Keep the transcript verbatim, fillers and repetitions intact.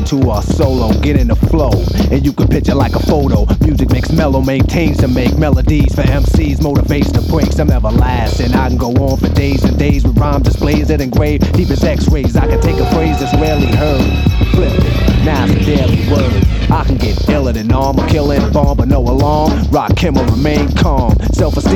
to a solo, get in the flow, and you can picture like a photo. Music makes mellow, maintains to make melodies for M Cs, motivates to break some everlasting. I can go on for days and days with rhyme displays that engrave deep as x-rays. I can take a phrase that's rarely heard, flip it, now it's a daily word. I can get iller than armor, killing a bomb but no alarm. Rock him or remain calm, self-esteem